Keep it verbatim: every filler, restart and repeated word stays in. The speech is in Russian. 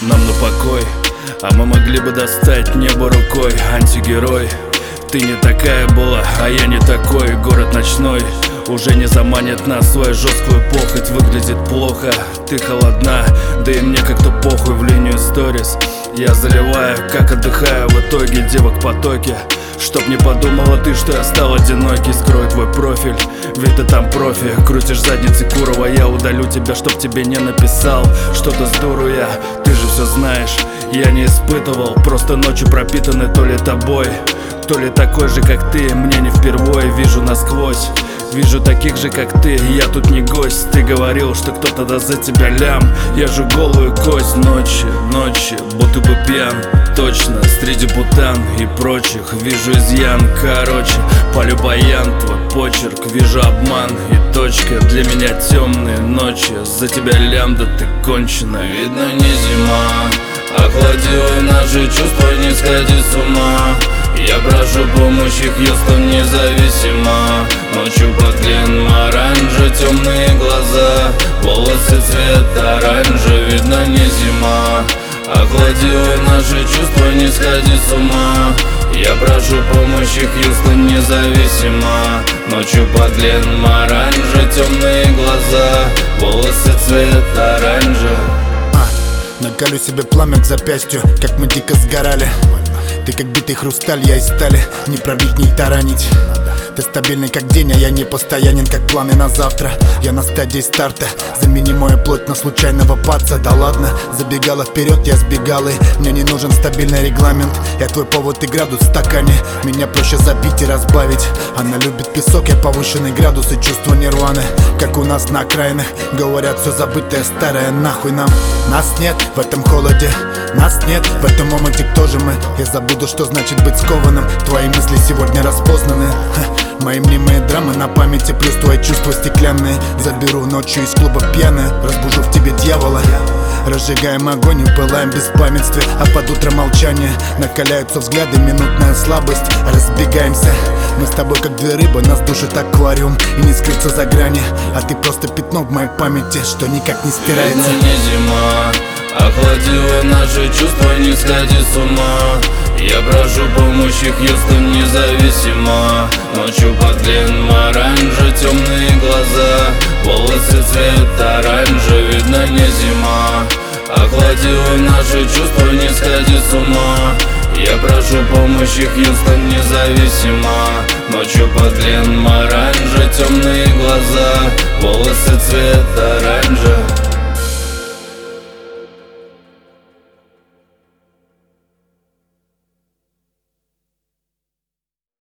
нам на покой, а мы могли бы достать небо рукой. Антигерой, ты не такая была, а я не такой. Город ночной уже не заманит нас в свою жесткую похоть. Выглядит плохо, ты холодна, да и мне как-то похуй. В линию сторис я заливаю, как отдыхаю в итоге. Девок в потоке, чтоб не подумала ты, что я стал одинокий. Скрою твой профиль, ведь ты там профи. Крутишь задницы Курова, я удалю тебя, чтоб тебе не написал что-то с дуру я. Ты же все знаешь, я не испытывал, просто ночи пропитаны то ли тобой, то ли такой же, как ты. Мне не впервой, вижу насквозь, вижу таких же, как ты. Я тут не гость, ты говорил, что кто-то даст за тебя лям. Я жу голую кость ночи, ночи, будто бы пьян. Точно, среди бутан и прочих вижу изъян. Короче, палю баян, твой почерк, вижу обман и точка. Для меня темные ночи, за тебя лям, да ты кончена. Видно, не зима, охладила наши чувства, не сходи с ума. Я прошу помощи, Хьюстон, независимо. Ночью под Гленморанжи темные глаза, волосы цвет оранжа. Видно, не зима, охладила наши чувства, не сходи с ума. Я прошу помощи, Хьюстон, независимо. Ночью под Гленморанжи темные глаза, волосы цвет оранжа. Накалю себе пламя к запястью, как мы дико сгорали. Ты как битый хрусталь, я из стали, не пробить, не таранить. Ты стабильный как день, а я не постоянен, как планы на завтра. Я на стадии старта, замени мою плоть на случайного паца. Да ладно, забегала вперед, я сбегал, и мне не нужен стабильный регламент. Я твой повод и градус в стакане, меня проще забить и разбавить. Она любит песок, я повышенный градус и чувство нирваны, как у нас на окраинах. Говорят, все забытое старое, нахуй нам. Нас нет в этом холоде, нас нет в этом моменте, кто же мы? Я забуду, что значит быть скованным. Твои мысли сегодня распознаны. Мои мнимые драмы на памяти, плюс твои чувства стеклянные. Заберу ночью из клуба пьяная, разбужу в тебе дьявола. Разжигаем огонь и пылаем в беспамятстве, а под утро молчание. Накаляются взгляды, минутная слабость, разбегаемся. Мы с тобой как две рыбы, нас душит аквариум, и не скрыться за грани. А ты просто пятно в моей памяти, что никак не стирается. Видно, не зима, охладила наши чувства, не сходи с ума. Я прошу помощи, Хьюстон, независимо. Ночью под Гленморанжи темные глаза, волосы цвет оранжа. Видно, не зима, охладила наши чувства, не сходи с ума. Я прошу помощи, Хьюстон, независимо. Ночью под Гленморанжи темные глаза, волосы цвет оранжа.